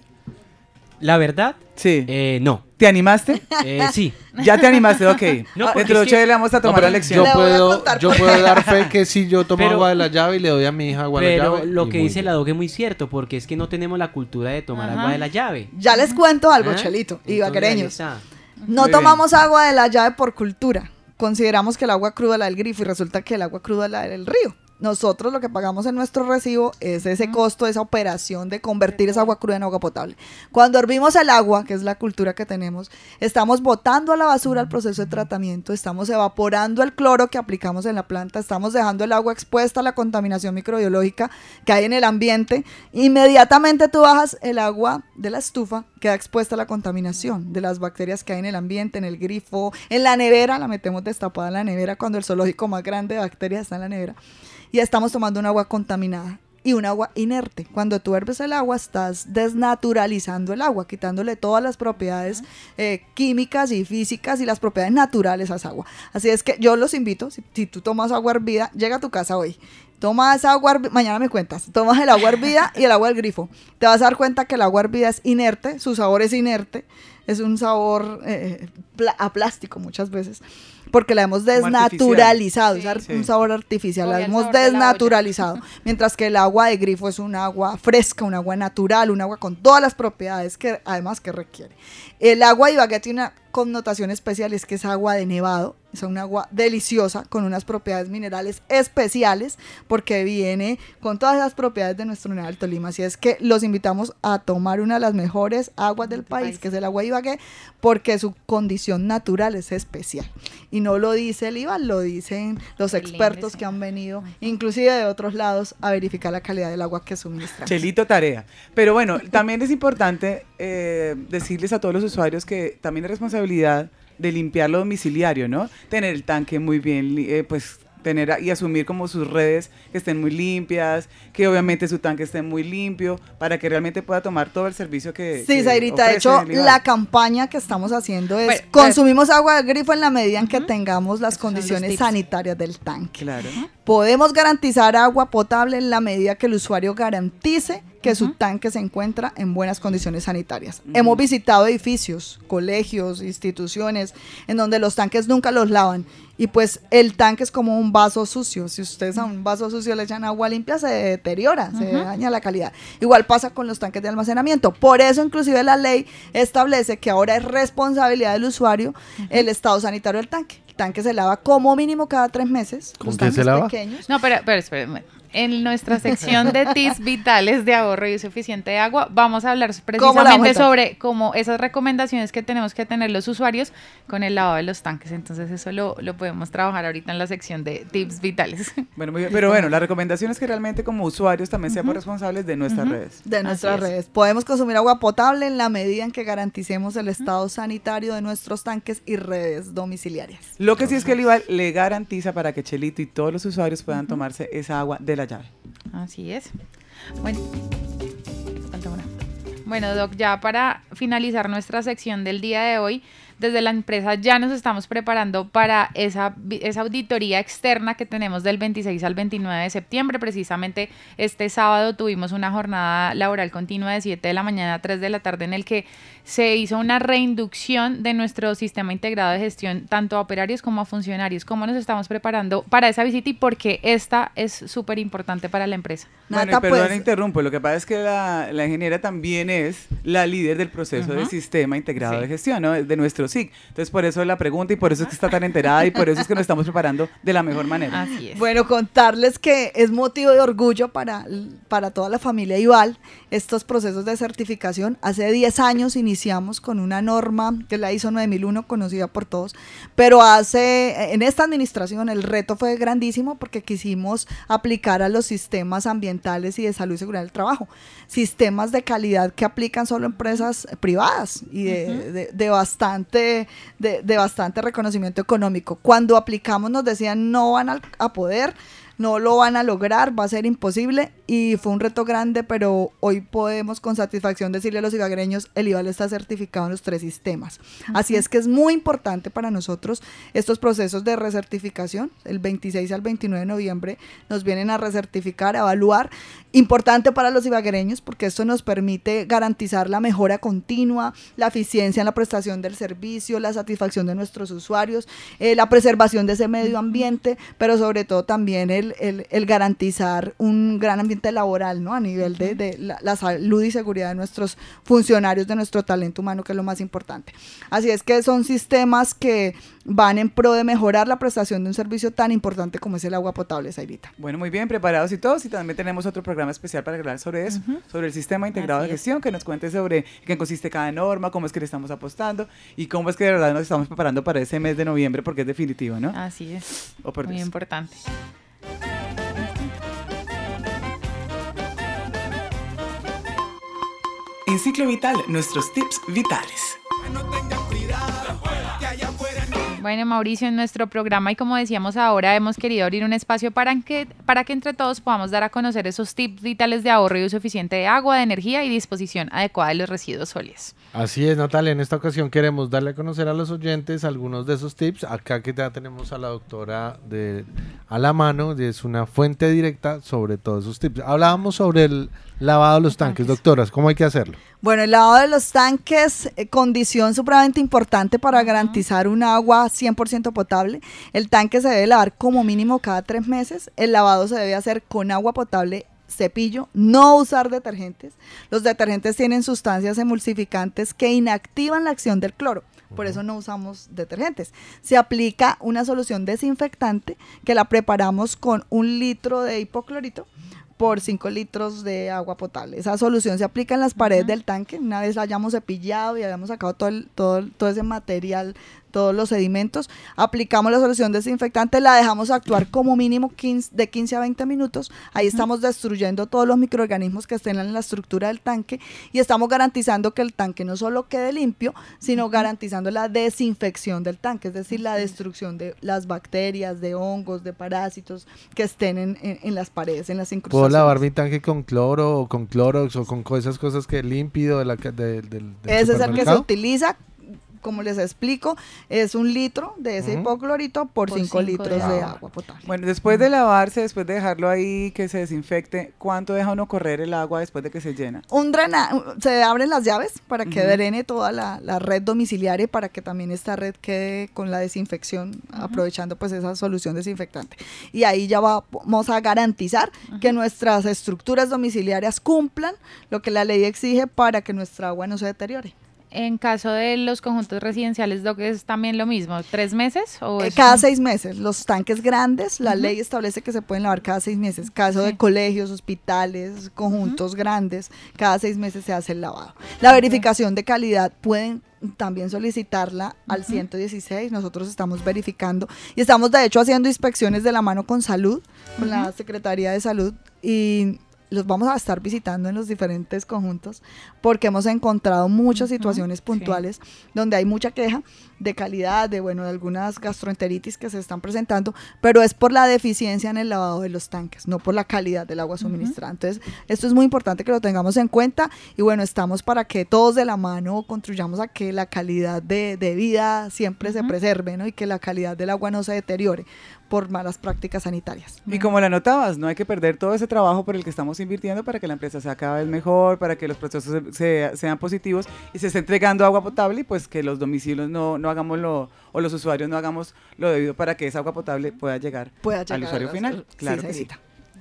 La verdad, sí. Eh, no. ¿Te animaste? Eh, sí. Ya te animaste, ok. No, dentro de ocho días le vamos a tomar no, la lección. Yo puedo, yo puedo dar fe que si yo tomo pero, agua de la llave y le doy a mi hija agua de la llave. Pero lo que dice la Doge es muy cierto, porque es que no tenemos la cultura de tomar Ajá. agua de la llave. Ya les cuento algo, ¿Ah? Chelito, ibaguereños. No muy tomamos bien. agua de la llave por cultura. Consideramos que el agua cruda es la del grifo y resulta que el agua cruda es la del río. Nosotros lo que pagamos en nuestro recibo es ese costo, esa operación de convertir esa agua cruda en agua potable. Cuando hervimos el agua, que es la cultura que tenemos, estamos botando a la basura el proceso de tratamiento, estamos evaporando el cloro que aplicamos en la planta, estamos dejando el agua expuesta a la contaminación microbiológica que hay en el ambiente. Inmediatamente tú bajas el agua de la estufa, queda expuesta a la contaminación de las bacterias que hay en el ambiente, en el grifo, en la nevera, la metemos destapada en la nevera cuando el zoológico más grande de bacterias está en la nevera. Y estamos tomando un agua contaminada y un agua inerte. Cuando tú herves el agua, estás desnaturalizando el agua, quitándole todas las propiedades eh, químicas y físicas y las propiedades naturales a esa agua. Así es que yo los invito, si, si tú tomas agua hervida, llega a tu casa hoy. Toma esa agua hervida, mañana me cuentas, tomas el agua hervida y el agua del grifo. Te vas a dar cuenta que el agua hervida es inerte, su sabor es inerte, es un sabor eh, pl- a plástico muchas veces, porque la hemos desnaturalizado, sí, es sí. un sabor artificial, la hemos desnaturalizado, mientras que el agua de grifo es un agua fresca, un agua natural, un agua con todas las propiedades que además que requiere. El agua de Ibagué tiene una connotación especial, es que es agua de nevado, es un agua deliciosa con unas propiedades minerales especiales porque viene con todas las propiedades de nuestro Nevado del Tolima, así es que los invitamos a tomar una de las mejores aguas del país, país. que es el agua de Ibagué, porque su condición natural es especial y no lo dice el I V A, lo dicen los expertos que han venido inclusive de otros lados a verificar la calidad del agua que suministramos. Chelito, tarea. Pero bueno, también es importante eh, decirles a todos los usuarios que también es responsabilidad de limpiar lo domiciliario, ¿no? Tener el tanque muy bien, eh, pues tener y asumir como sus redes que estén muy limpias, que obviamente su tanque esté muy limpio para que realmente pueda tomar todo el servicio que Sí, Zairita, de hecho la campaña que estamos haciendo es bueno, consumimos pues, agua del grifo en la medida en uh-huh. que tengamos las condiciones sanitarias del tanque. Claro. Podemos garantizar agua potable en la medida que el usuario garantice que que uh-huh. su tanque se encuentra en buenas condiciones sanitarias. Uh-huh. Hemos visitado edificios, colegios, instituciones, en donde los tanques nunca los lavan. Y pues el tanque es como un vaso sucio. Si ustedes a un vaso sucio le echan agua limpia, se deteriora, uh-huh. se daña la calidad. Igual pasa con los tanques de almacenamiento. Por eso inclusive la ley establece que ahora es responsabilidad del usuario uh-huh. el estado sanitario del tanque. El tanque se lava como mínimo cada tres meses. ¿Con qué se lava? Pequeños. No, pero, pero espérenme. En nuestra sección de tips vitales de ahorro y uso eficiente de agua, vamos a hablar precisamente sobre cómo esas recomendaciones que tenemos que tener los usuarios con el lavado de los tanques. Entonces eso lo, lo podemos trabajar ahorita en la sección de tips vitales. Bueno, muy bien. Pero bueno, la recomendación es que realmente como usuarios también seamos uh-huh. responsables de nuestras uh-huh. redes. De nuestras redes. Podemos consumir agua potable en la medida en que garanticemos el estado uh-huh. sanitario de nuestros tanques y redes domiciliarias. Lo que sí es que el I V A L le garantiza para que Chelito y todos los usuarios puedan uh-huh. tomarse esa agua de la llave. Así es. Bueno, falta una. Bueno, Doc, ya para finalizar nuestra sección del día de hoy, desde la empresa ya nos estamos preparando para esa, esa auditoría externa que tenemos del veintiséis al veintinueve de septiembre. Precisamente este sábado tuvimos una jornada laboral continua de siete de la mañana a tres de la tarde en el que se hizo una reinducción de nuestro sistema integrado de gestión tanto a operarios como a funcionarios. ¿Cómo nos estamos preparando para esa visita y por qué esta es súper importante para la empresa? Bueno, Nata, y perdón, pues, interrumpo. Lo que pasa es que la, la ingeniera también es la líder del proceso uh-huh. de sistema integrado sí. de gestión, ¿no? De nuestro S I C. Entonces, por eso la pregunta y por eso es que está tan enterada y por eso es que nos estamos preparando de la mejor manera. Así es. Bueno, contarles que es motivo de orgullo para, para toda la familia I V A L estos procesos de certificación. Hace diez años iniciamos con una norma que es la I S O nueve mil uno, conocida por todos, pero hace, en esta administración el reto fue grandísimo porque quisimos aplicar a los sistemas ambientales y de salud y seguridad del trabajo, sistemas de calidad que aplican solo empresas privadas y de, uh-huh. de, de bastante de, de bastante reconocimiento económico. Cuando aplicamos nos decían no van a, a poder, no lo van a lograr, va a ser imposible y fue un reto grande, pero hoy podemos con satisfacción decirle a los ibaguereños, el I V A L está certificado en los tres sistemas. Uh-huh. Así es que es muy importante para nosotros estos procesos de recertificación. El veintiséis al veintinueve de noviembre nos vienen a recertificar, a evaluar. Importante para los ibaguereños porque esto nos permite garantizar la mejora continua, la eficiencia en la prestación del servicio, la satisfacción de nuestros usuarios, eh, la preservación de ese medio ambiente, pero sobre todo también el, el, el garantizar un gran ambiente laboral, ¿no? A nivel de, de la, la salud y seguridad de nuestros funcionarios, de nuestro talento humano, que es lo más importante. Así es que son sistemas que van en pro de mejorar la prestación de un servicio tan importante como es el agua potable, Zairita. Bueno, muy bien, preparados y todos, y también tenemos otro programa especial para hablar sobre eso, uh-huh. sobre el sistema integrado Así de gestión, es. que nos cuente sobre qué consiste cada norma, cómo es que le estamos apostando y cómo es que de verdad nos estamos preparando para ese mes de noviembre porque es definitivo, ¿no? Así es, oh, por muy Dios. importante. En Ciclo Vital, nuestros tips vitales. Bueno, Mauricio, en nuestro programa y como decíamos ahora, hemos querido abrir un espacio para que, para que entre todos podamos dar a conocer esos tips vitales de ahorro y uso eficiente de agua, de energía y disposición adecuada de los residuos sólidos. Así es, Natalia, en esta ocasión queremos darle a conocer a los oyentes algunos de esos tips. Acá que ya tenemos a la doctora de, a la mano, es una fuente directa sobre todos esos tips. Hablábamos sobre el lavado de los tanques, doctoras, ¿cómo hay que hacerlo? Bueno, el lavado de los tanques, eh, condición supremamente importante para uh-huh. garantizar un agua cien por ciento potable. El tanque se debe lavar como mínimo cada tres meses. El lavado se debe hacer con agua potable, cepillo, no usar detergentes. Los detergentes tienen sustancias emulsificantes que inactivan la acción del cloro. Por eso no usamos detergentes. Se aplica una solución desinfectante que la preparamos con un litro de hipoclorito por cinco litros de agua potable. Esa solución se aplica en las paredes uh-huh. del tanque. Una vez la hayamos cepillado y hayamos sacado todo, el, todo, todo ese material, todos los sedimentos, aplicamos la solución desinfectante, la dejamos actuar como mínimo quince, de quince a veinte minutos. Ahí uh-huh. estamos destruyendo todos los microorganismos que estén en la estructura del tanque y estamos garantizando que el tanque no solo quede limpio, sino uh-huh. garantizando la desinfección del tanque, es decir, la destrucción de las bacterias, de hongos, de parásitos que estén en, en, en las paredes, en las incrustaciones. ¿Puedo lavar mi tanque con cloro o con clorox o con esas cosas que límpido de la, de, de, del Ese es el que se utiliza como les explico, es un litro de ese Ujú. hipoclorito por Por cinco cinco litros de de agua. agua potable. Bueno, después de lavarse, después de dejarlo ahí que se desinfecte, ¿cuánto deja uno correr el agua después de que se llena? Un drena, se abren las llaves para que Ujú. drene toda la, la red domiciliaria y para que también esta red quede con la desinfección, aprovechando pues esa solución desinfectante. Y ahí ya va- vamos a garantizar que nuestras estructuras domiciliarias cumplan lo que la ley exige para que nuestra agua no se deteriore. En caso de los conjuntos residenciales, Doc, es también lo mismo, ¿tres meses? O Eh, es cada un- seis meses. Los tanques grandes, la Ujú. ley establece que se pueden lavar cada seis meses. Caso de colegios, hospitales, conjuntos grandes, cada seis meses se hace el lavado. La verificación de calidad pueden también solicitarla al Ujú. ciento dieciséis. Nosotros estamos verificando y estamos de hecho haciendo inspecciones de la mano con salud, con la Secretaría de Salud, y los vamos a estar visitando en los diferentes conjuntos porque hemos encontrado muchas situaciones puntuales donde hay mucha queja de calidad, de bueno, de algunas gastroenteritis que se están presentando, pero es por la deficiencia en el lavado de los tanques, no por la calidad del agua suministrada. Entonces, esto es muy importante que lo tengamos en cuenta y bueno, estamos para que todos de la mano construyamos a que la calidad de, de vida siempre se preserve, ¿no? Y que la calidad del agua no se deteriore por malas prácticas sanitarias. Y como la notabas, no hay que perder todo ese trabajo por el que estamos invirtiendo para que la empresa sea cada vez mejor, para que los procesos se- se- sean positivos y se esté entregando agua potable y pues que los domicilios no, no hagamos lo, o los usuarios no hagamos lo debido para que esa agua potable pueda llegar, Pueda al llegar usuario a- final. sí, Claro que sí. Sarita.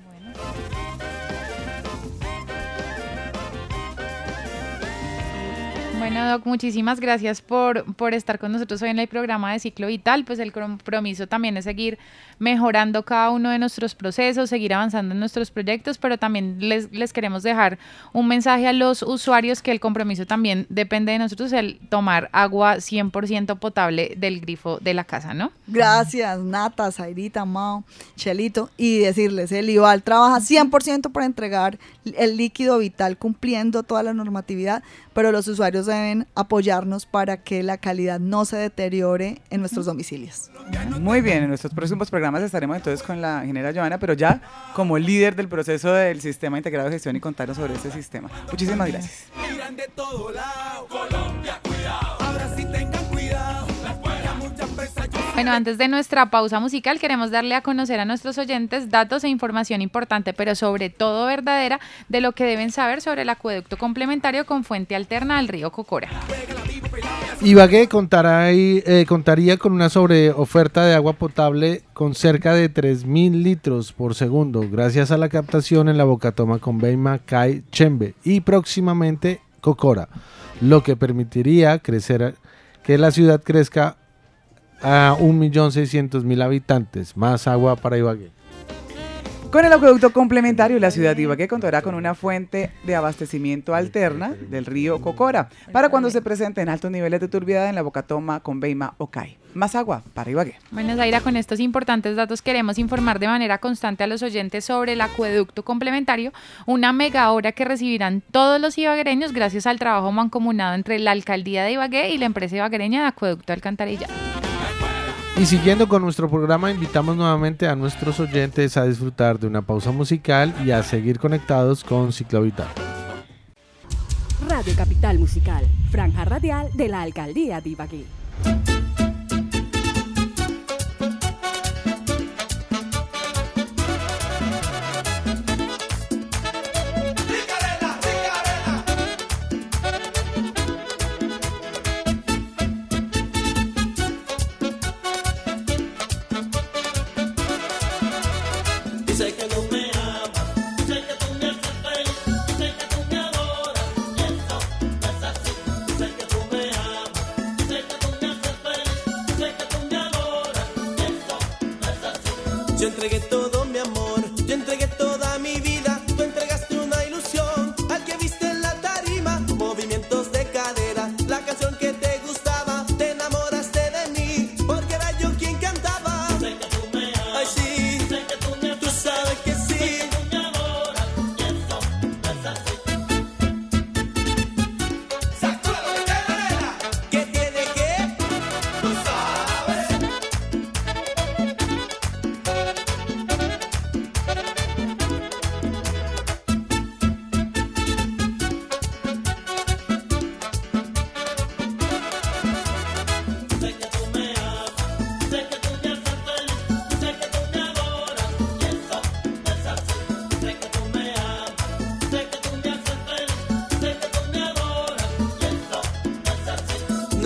Bueno, Doc, muchísimas gracias por, por estar con nosotros hoy en el programa de Ciclo Vital. Pues el compromiso también es seguir mejorando cada uno de nuestros procesos, seguir avanzando en nuestros proyectos, pero también les, les queremos dejar un mensaje a los usuarios que el compromiso también depende de nosotros, el tomar agua cien por ciento potable del grifo de la casa, ¿no? Gracias, Nata, Zairita, Mao, Chelito, y decirles, el IVAL trabaja cien por ciento para entregar el líquido vital cumpliendo toda la normatividad, pero los usuarios deben apoyarnos para que la calidad no se deteriore en nuestros domicilios. Muy bien, en nuestros próximos programas estaremos entonces con la ingeniera Joana, pero ya como líder del proceso del Sistema Integrado de Gestión y contarnos sobre este sistema. Muchísimas gracias. Miran de todo lado, Colombia, cuidado. Ahora sí tengan cuidado, que a muchas veces yo Bueno, antes de nuestra pausa musical queremos darle a conocer a nuestros oyentes datos e información importante, pero sobre todo verdadera, de lo que deben saber sobre el acueducto complementario con fuente alterna al río Cocora. Ibagué contará ahí, eh, contaría con una sobreoferta de agua potable con cerca de tres mil litros por segundo, gracias a la captación en la Bocatoma con Beima, Cay, Chembe y próximamente Cocora, lo que permitiría crecer, que la ciudad crezca a un millón seiscientos mil habitantes, más agua para Ibagué. Con el acueducto complementario, la ciudad de Ibagué contará con una fuente de abastecimiento alterna del río Cocora para cuando se presenten altos niveles de turbiedad en la Bocatoma, Conveima o Cay. Más agua para Ibagué. Bueno, Zaira, con estos importantes datos queremos informar de manera constante a los oyentes sobre el acueducto complementario, una mega obra que recibirán todos los ibaguereños gracias al trabajo mancomunado entre la Alcaldía de Ibagué y la empresa ibaguereña de Acueducto Alcantarillado. Y siguiendo con nuestro programa, invitamos nuevamente a nuestros oyentes a disfrutar de una pausa musical y a seguir conectados con Ciclo Vital. Radio Capital Musical, franja radial de la Alcaldía de Ibagué. Dice que no me amas, dice que tú me haces feliz, dice que tú me adoras, y eso no es así. Dice que tú me amas, dice que tú me haces feliz.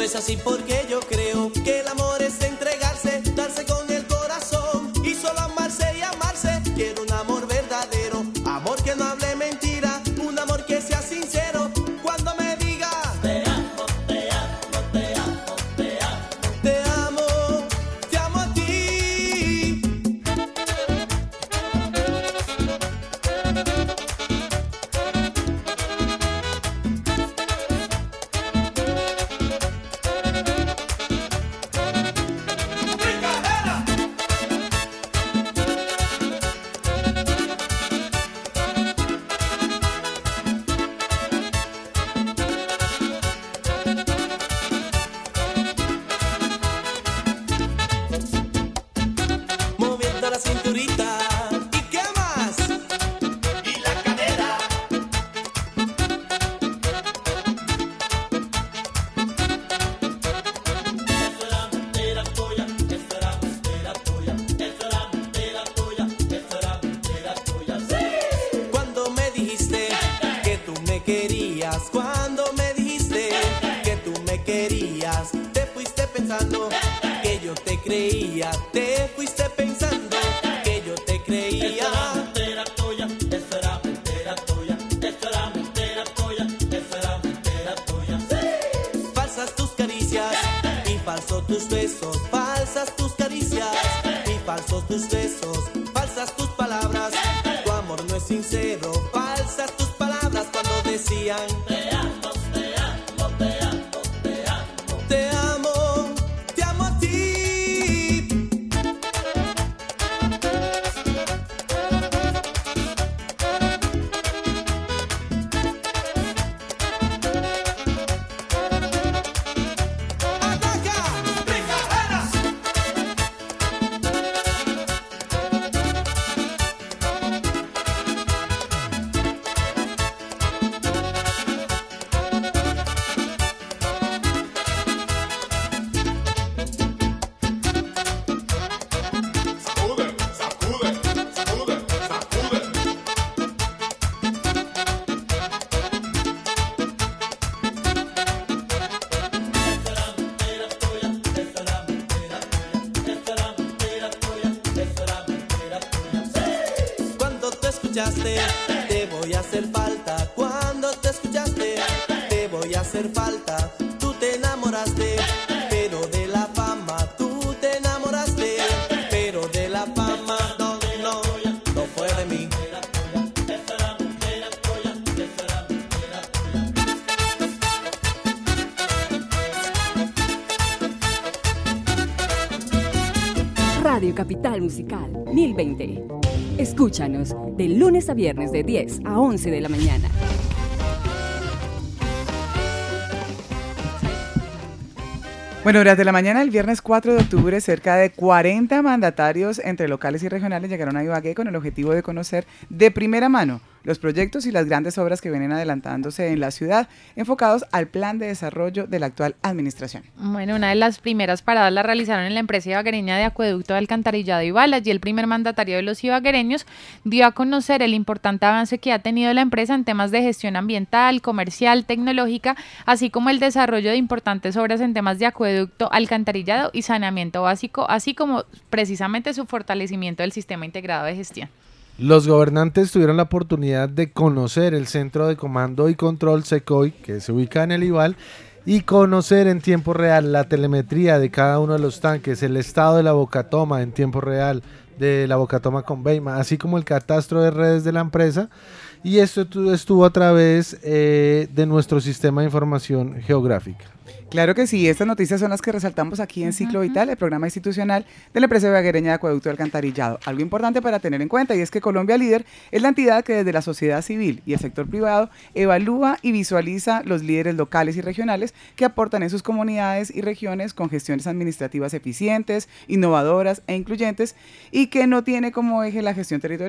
es así porque yo creo que el amor es entregarse, darse con el corazón y solo amarse y amarse. Quiero un amor verdadero, amor que no hable mentira, un amor que sea sincero. Cuando me diga te amo, te amo, te amo, te amo, te amo, te amo a ti. Moviendo la cinturita. ¿Y qué más? Y la cadera. Eso era mentira tuya, eso era mentira tuya, eso era mentira tuya, eso era mentira tuya. ¡Sí! Cuando me dijiste que tú me querías, cuando me dijiste que tú me querías, te fuiste pensando que yo te creía, te fuiste pensando que yo te creía. Eso era mentira tuya, eso era mentira tuya, eso era mentira tuya, eso era mentira tuya. ¡Sí! Falsas tus caricias y falsos tus besos, falsas tus caricias y falsos tus besos, falsas tus palabras, tu amor no es sincero, falsas tus palabras cuando decían te amo, te amo, te amo, te amo, te amo, te amo a ti. Cuando te escuchaste, te voy a hacer falta. Cuando te escuchaste, te voy a hacer falta. Tú te enamoraste, pero de la fama. Tú te enamoraste, pero de la fama. No, no, no fue de mí. Radio Capital Musical mil veinte. Escúchanos de lunes a viernes de diez a once de la mañana. Bueno, durante la mañana del viernes cuatro de octubre, cerca de cuarenta mandatarios entre locales y regionales llegaron a Ibagué con el objetivo de conocer de primera mano los proyectos y las grandes obras que vienen adelantándose en la ciudad, enfocados al plan de desarrollo de la actual administración. Bueno, una de las primeras paradas la realizaron en la empresa ibaguereña de acueducto de alcantarillado Ibal. Allí el primer mandatario de los ibaguereños dio a conocer el importante avance que ha tenido la empresa en temas de gestión ambiental, comercial, tecnológica, así como el desarrollo de importantes obras en temas de acueducto, alcantarillado y saneamiento básico, así como precisamente su fortalecimiento del sistema integrado de gestión. Los gobernantes tuvieron la oportunidad de conocer el Centro de Comando y Control SECOI, que se ubica en el Ibal, y conocer en tiempo real la telemetría de cada uno de los tanques, el estado de la bocatoma en tiempo real de la bocatoma con Beima, así como el catastro de redes de la empresa. Y esto estuvo a través eh, de nuestro sistema de información geográfica. Claro que sí, estas noticias son las que resaltamos aquí en Ciclo Vital, el programa institucional de la empresa ibaguereña de acueducto de alcantarillado. Algo importante para tener en cuenta, y es que Colombia Líder es la entidad que desde la sociedad civil y el sector privado evalúa y visualiza los líderes locales y regionales que aportan en sus comunidades y regiones con gestiones administrativas eficientes, innovadoras e incluyentes, y que no tiene como eje la gestión territorial.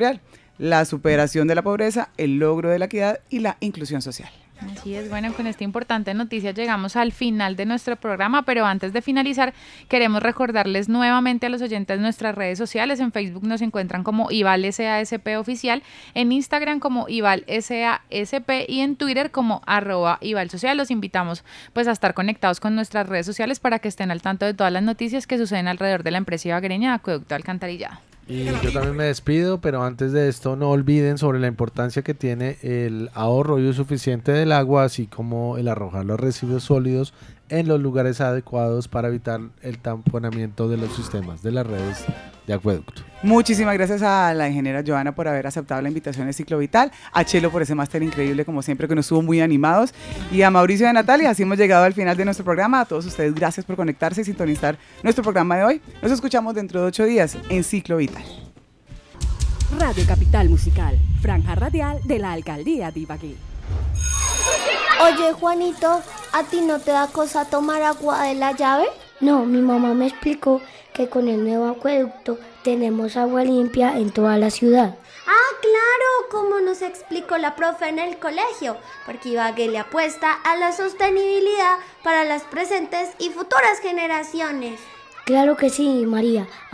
la superación de la pobreza, el logro de la equidad y la inclusión social. Así es, bueno, con esta importante noticia llegamos al final de nuestro programa, pero antes de finalizar queremos recordarles nuevamente a los oyentes nuestras redes sociales. En Facebook nos encuentran como Ival S A S P Oficial, en Instagram como Ival S A S P y en Twitter como arroba Ival Social. Los invitamos pues a estar conectados con nuestras redes sociales para que estén al tanto de todas las noticias que suceden alrededor de la empresa ibaguereña de Acueducto Alcantarillado. Y yo también me despido, pero antes de esto no olviden sobre la importancia que tiene el ahorro y uso suficiente del agua, así como el arrojar los residuos sólidos en los lugares adecuados para evitar el tamponamiento de los sistemas de las redes de acueducto. Muchísimas gracias a la ingeniera Joana por haber aceptado la invitación de Ciclo Vital, a Chelo por ese máster increíble como siempre que nos estuvo muy animados y a Mauricio y a Natalia. Así hemos llegado al final de nuestro programa. A todos ustedes gracias por conectarse y sintonizar nuestro programa de hoy. Nos escuchamos dentro de ocho días en Ciclo Vital. Radio Capital Musical, franja radial de la Alcaldía de Ibagué. Oye, Juanito, ¿a ti no te da cosa tomar agua de la llave? No, mi mamá me explicó que con el nuevo acueducto tenemos agua limpia en toda la ciudad. Ah, claro, como nos explicó la profe en el colegio, porque Ibagué le apuesta a la sostenibilidad para las presentes y futuras generaciones. Claro que sí, María.